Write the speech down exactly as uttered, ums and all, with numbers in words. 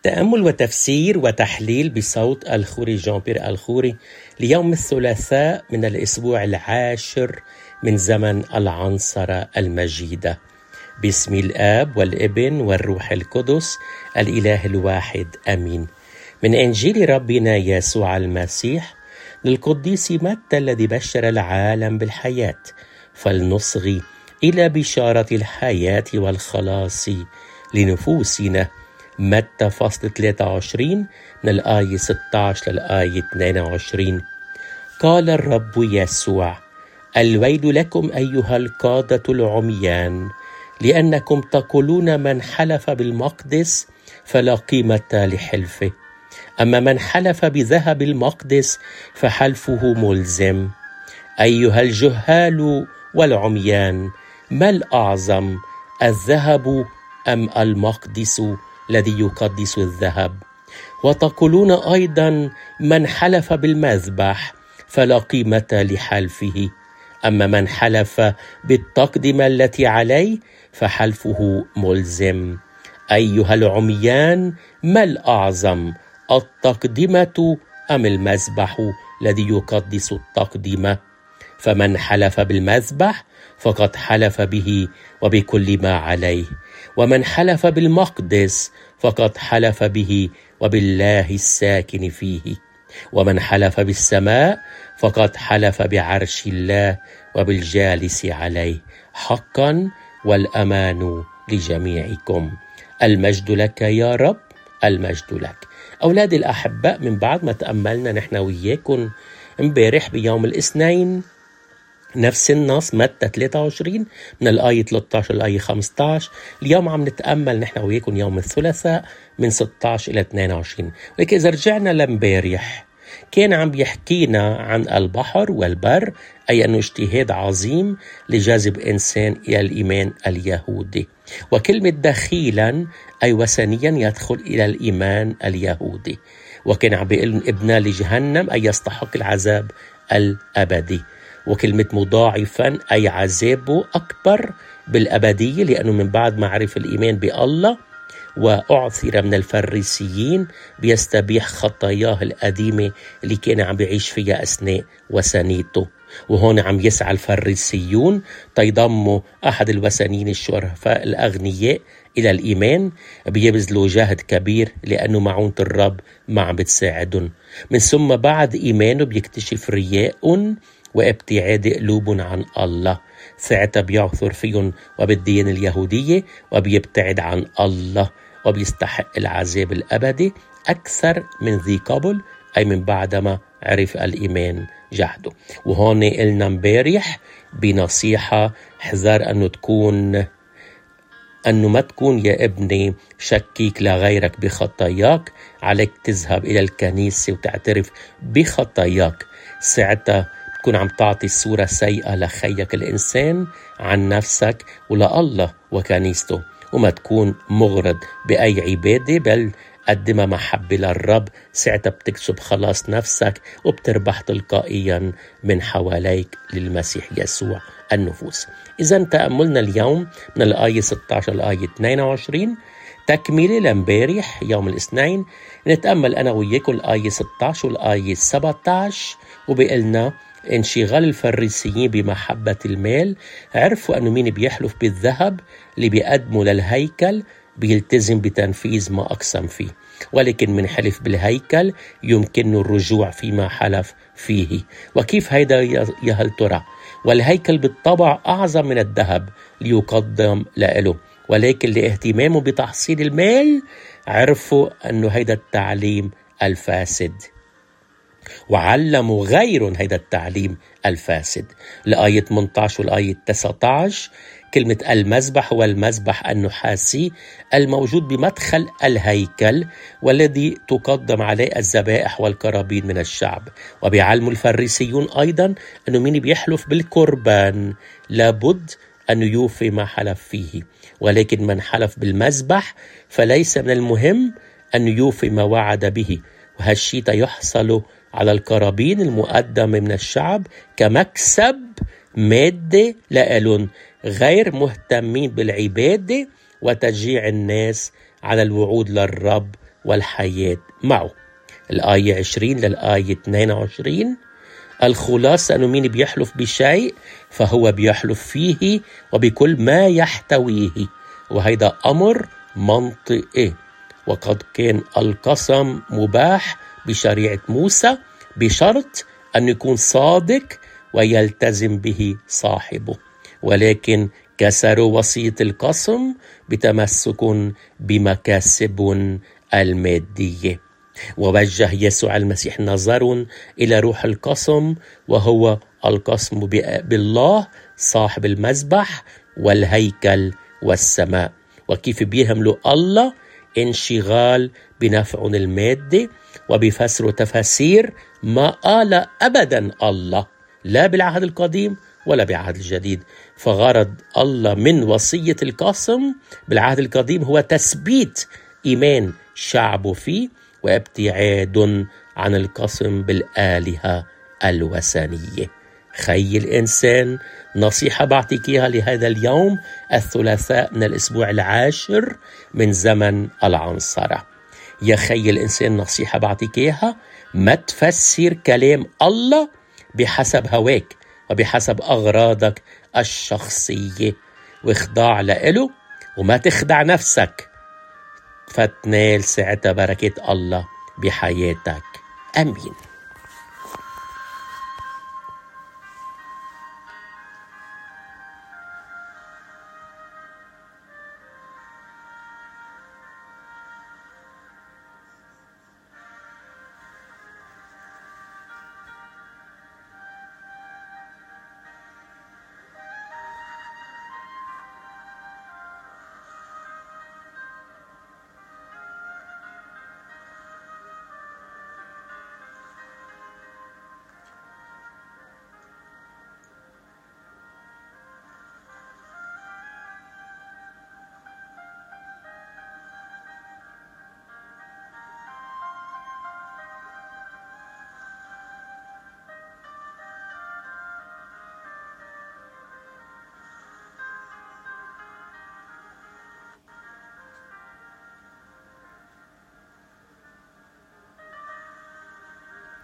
تأمل وتفسير وتحليل بصوت الخوري جان بيير الخوري ليوم الثلاثاء من الأسبوع العاشر من زمن العنصرة المجيدة. باسم الآب والابن والروح القدس الإله الواحد آمين. من إنجيل ربنا يسوع المسيح للقديس متى الذي بشر العالم بالحياة، فلنصغي إلى بشارة الحياة والخلاص لنفوسنا. متى فصل ثلاثة وعشرين من الآية ستة عشر للآية اثنين وعشرين. قال الرب يسوع: الويل لكم أيها القادة العميان، لأنكم تقولون من حلف بالمقدس فلا قيمة لحلفه، أما من حلف بذهب المقدس فحلفه ملزم. أيها الجهال والعميان، ما الأعظم، الذهب أم المقدس الذي يقدس الذهب؟ وتقولون أيضا من حلف بالمذبح فلا قيمة لحلفه، أما من حلف بالتقدمة التي عليه فحلفه ملزم. أيها العميان، ما الأعظم، التقدمة أم المذبح الذي يقدس التقدمة؟ فمن حلف بالمذبح فقد حلف به وبكل ما عليه، ومن حلف بالمقدس فقد حلف به وبالله الساكن فيه، ومن حلف بالسماء فقد حلف بعرش الله وبالجالس عليه. حقا والأمان لجميعكم. المجد لك يا رب، المجد لك. أولادي الأحباء، من بعد ما تأملنا نحن وياكم امبارح بيوم الاثنين نفس النص متى ثلاثة وعشرين من الآية ثلاثة عشر للآية خمسة عشر، اليوم عم نتأمل نحن وياكم يوم الثلاثاء من ستة عشر إلى اثنين وعشرين. ولكن إذا رجعنا لامبارح كان عم بيحكينا عن البحر والبر، أي أنه اجتهاد عظيم لجذب إنسان إلى الإيمان اليهودي، وكلمة دخيلا أي وثنيا يدخل إلى الإيمان اليهودي، وكان عم بيقول ابنا لجهنم أي يستحق العذاب الأبدي، وكلمة مضاعفا أي عذابه أكبر بالأبدية، لأنه من بعد ما عرف الإيمان بالله وأعثر من الفريسيين بيستبيح خطاياه القديمة اللي كان عم بيعيش فيها أثناء وثنيته. وهون عم يسعى الفريسيون تيضموا أحد الوثنيين الشرفاء الأغنياء إلى الإيمان، بيبذلوا جهد كبير لأنه معونة الرب ما عم بتساعدهم. من ثم بعد إيمانه بيكتشف رياء وابتعاد قلوب عن الله، ساعتها بيعثر فيهم وبالدين اليهودية وبيبتعد عن الله وبيستحق العذاب الأبدي أكثر من ذي قبل، أي من بعدما عرف الإيمان جهده. وهون قلنا امبارح بنصيحة: حذر أنه تكون أنه ما تكون يا ابني شكيك لغيرك بخطاياك، عليك تذهب إلى الكنيسة وتعترف بخطاياك، ساعتها تكون عم تعطي الصورة سيئة لخيك الإنسان عن نفسك ولا الله وكنيسته، وما تكون مغرض بأي عبادة، بل قدم محبة للرب، ساعتها بتكسب خلاص نفسك وبتربح تلقائيا من حواليك للمسيح يسوع النفوس. إذا تأملنا اليوم من الآية ستة عشر للآية اثنين وعشرين تكملة لامبارح يوم الاثنين. نتأمل أنا وياكم الآية ستة عشر والآية سبعة عشر، وبقلنا انشغال الفريسيين بمحبة المال، عرفوا أنه مين بيحلف بالذهب اللي بيقدموا للهيكل بيلتزم بتنفيذ ما أقسم فيه، ولكن من حلف بالهيكل يمكنه الرجوع فيما حلف فيه. وكيف هيدا يا هل ترى؟ والهيكل بالطبع أعظم من الذهب ليقدم له، ولكن لاهتمامه بتحصيل المال عرفوا أنه هيدا التعليم الفاسد، وعلموا غيرهم هيدا التعليم الفاسد. الآية ثمانية عشر والآية تسعة عشر كلمة المذبح هو المذبح النحاسي الموجود بمدخل الهيكل، والذي تقدم عليه الذبائح والقرابين من الشعب. وبيعلموا الفريسيون أيضا أنه مين بيحلف بالقربان لابد أن يوفي ما حلف فيه، ولكن من حلف بالمذبح فليس من المهم أن يوفي ما وعد به، وهالشيء يحصل على القرابين المقدمة من الشعب كمكسب مادة لألون، غير مهتمين بالعبادة وتشجيع الناس على الوعود للرب والحياة معه. الآية عشرين للآية اثنين وعشرين، الخلاصة أنه مين بيحلف بشيء فهو بيحلف فيه وبكل ما يحتويه، وهذا أمر منطقي. وقد كان القسم مباح بشريعة موسى بشرط أن يكون صادق ويلتزم به صاحبه، ولكن كسروا وصية القسم بتمسك بمكاسب المادية. ووجه يسوع المسيح نظر إلى روح القسم، وهو القسم بالله صاحب المذبح والهيكل والسماء، وكيف بيهملوا الله انشغال بنفع المادة، وبفسر تفاسير ما قال أبدا الله لا بالعهد القديم ولا بالعهد الجديد. فغرض الله من وصية القسم بالعهد القديم هو تثبيت إيمان شعبه فيه وابتعاد عن القسم بالآلهة الوثنية. خي الإنسان، نصيحة بعطيك إياها لهذا اليوم الثلاثاء من الأسبوع العاشر من زمن العنصرة. يا خي الإنسان، نصيحة بعطيك إياها، ما تفسر كلام الله بحسب هواك وبحسب أغراضك الشخصية، واخضاع له وما تخدع نفسك، فتنال ساعتها بركة الله بحياتك. أمين.